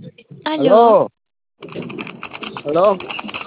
Aló. Aló, aló,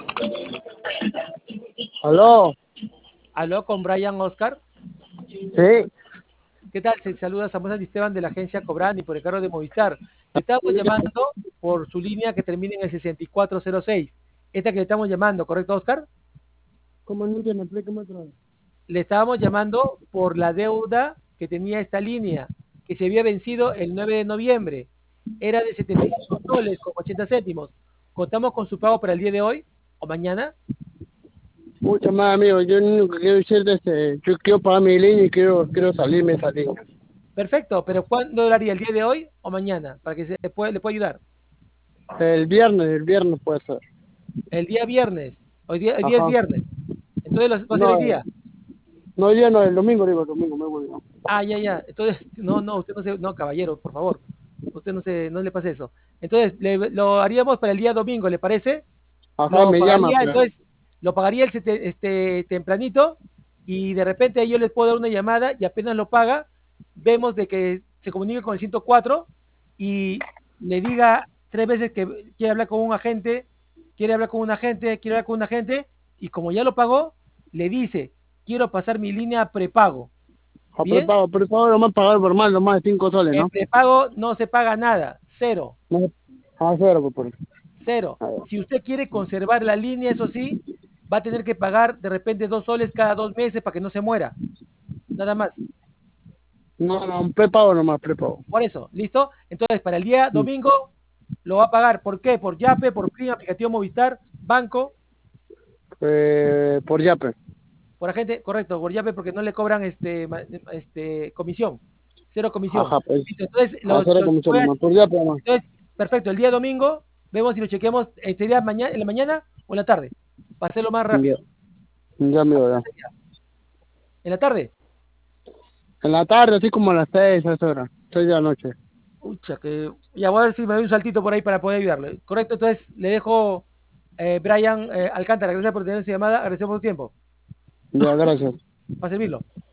aló. Aló, con Brian Oscar. Sí. ¿Qué tal? Se saluda Samuel Esteban de la agencia Cobrani por el cargo de Movistar. Le estamos llamando por su línea que termina en el 6406. Esta que le estamos llamando, ¿correcto, Oscar? ¿Cómo no entiendo? Explícame otra vez. Le estábamos llamando por la deuda que tenía esta línea, que se había vencido el 9 de noviembre. Era de 75 soles con 80 céntimos. ¿Contamos con su pago para el día de hoy o mañana? Mucho más, amigo. Yo lo único que quiero decirte es que yo quiero pagar mi línea y quiero salirme de esa línea. Perfecto, pero ¿cuándo lo haría? ¿El día de hoy o mañana? Para que le pueda ayudar. El viernes puede ser. El día viernes. Hoy día es Ajá. viernes. Entonces va a ser hoy No, día. no, el día no, el domingo, digo, el domingo, me voy. Ah, ya, ya. Entonces, no, usted no se, no, caballero, por favor. Usted no le pase eso. Entonces, lo haríamos para el día domingo, ¿le parece? Ajá, Lo me llama, pagaría, pero... entonces, lo pagaría tempranito y de repente ahí yo les puedo dar una llamada y apenas lo paga, vemos de que se comunique con el 104 y le diga 3 veces que quiere hablar con un agente, quiere hablar con un agente, quiere hablar con un agente y como ya lo pagó, le dice, quiero pasar mi línea prepago. A ¿Bien? prepago nomás pagar normal, nomás de 5 soles, En ¿no? prepago no se paga nada, cero, No, a cero, por favor. cero. A ver. Si usted quiere conservar la línea, eso sí, va a tener que pagar de repente 2 soles cada 2 meses para que no se muera. Nada más. No, no, prepago nomás, prepago. Por eso, ¿listo? Entonces, para el día domingo lo va a pagar. ¿Por qué? Por Yape, por PRI, aplicativo Movistar, banco, Por Yape. por agente, correcto, por Yape porque no le cobran comisión. Cero comisión. Ajá, pues. ¿Listo? Entonces, A cero comisión nomás, por Yape nomás. entonces, perfecto. El día domingo vemos si lo chequeamos. ¿Sería mañana, en la mañana o en la tarde? Para hacerlo más Ya, rápido. ya, ¿A qué amigo, hora ya. sería? ¿En la tarde? En la tarde, así como a las 6, a esa hora. 6 de la noche. Ucha, que ya voy a ver si me doy un saltito por ahí para poder ayudarle. Correcto, entonces le dejo Brian Alcántara. Gracias por tener esa llamada. Agradecemos por su tiempo. Ya, gracias. Para servirlo.